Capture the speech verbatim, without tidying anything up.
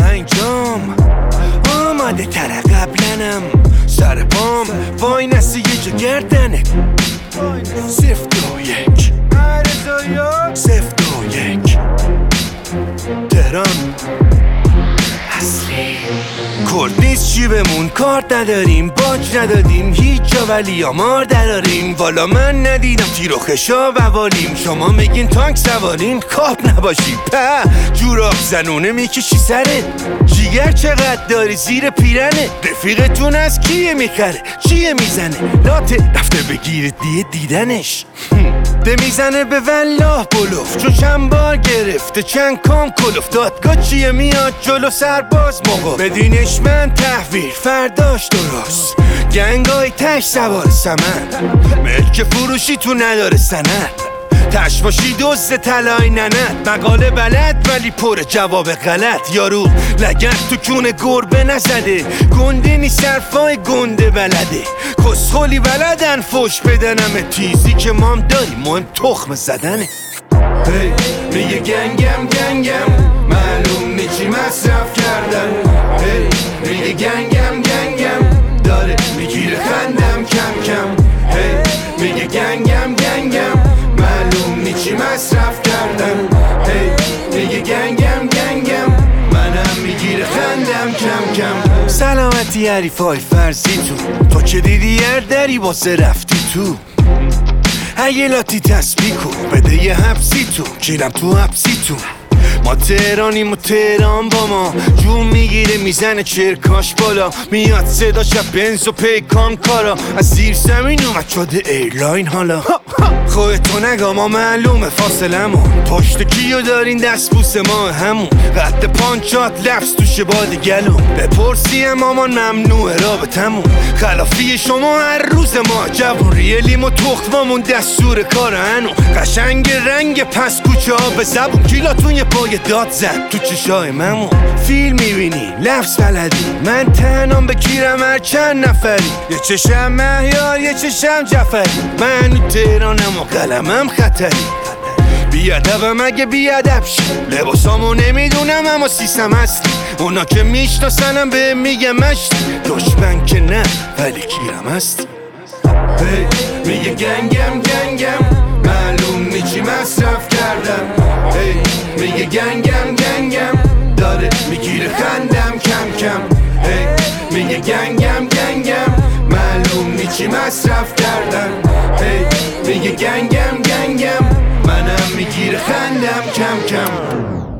اینجام آماده تر قبلنم سر پام وای نسی یه جا گردنه سفت و یک سفت و یک تهران اصلی کرد نیست چی بمون کار نداریم باج ندادیم هیچ جا ولی آمار دراریم والا من ندیدم تیر و خشا بوالیم شما میگین تانک سوارین کاب نباشی په جوراب زنونه میکشی سرت جیگر چقدر داری زیر پیرنه رفیقتون از کیه میخره چیه میزنه لاته رفته بگیرید دیه دیدنش ده میزنه به والله بلوف چون چند بار گرفته چند کام کلوف دادگاه چیه میاد جلو سرباز موقع بدینش من تحویل فرداش درست گنگای تش سوار سمن ملک فروشی تو نداره سند تش باشی دوست طلای ننت مقاله بلد ولی پر جواب غلط یارو لگت تو کون گربه نزده گنده نی صرفای گنده بلده کسخولی بلدن فوش بدنم تیزی که مام داری مهم تخم زدنه hey, میگه گنگم گنگم معلوم نی چی مصرف کردن hey, میگه گنگم گنگم داره میگیره خندم کم کم hey, میگه گنگم گنگم معلوم نی چی مصرف کردن hey, میگه گنگم گنگم منم میگیره خندم کم کم سلامتی حریفای فرضی تو تو که دیدی هر دری واسه رفتی تو اگه لاتی تسبیح کن بده یه حبسی تو کیرم تو حبسی تو ما تهرانیم و تهران با ما جون میگیره میزنه چرکاش بالا میاد صدا شب بنز و پیکان کارا از زیر زمین اومد شده ایرلاین حالا خودتو نگا ما معلومه فاصلمون پشت کیو دارین دست بوس ما همون قد پانچات لفظ توشه باد گلون بپرسیم مامان ممنوعه رابطمون خلافی شما هر روز ما جوون ریلیم و تخمامون دستور کار هنون قشنگ رنگ پس کوچه ها به زبون کیلاتون یه پای داد زد تو چشای ممون فیلم میبینی لفظ بلدی من تنام بکیرم هر چند نفری یه چشم مهیار یه چشم جعفری من تهرانم و قلمم خطری بیادبم اگه بیادب شی لباسامو نمیدونم اما سیستم هستی اونا که میشناسنم به میگه مشتی دشمن که نه ولی کیرم هستی hey, میگه گنگم گنگم معلوم نی چی مصرف کردم hey, میگه گنگم گنگم داره میگیره خندم کم کم hey, میگه گنگم گنگم معلوم نی چی مصرف کردم hey, میگه گنگم گنگم منم میگیره خندم کم کم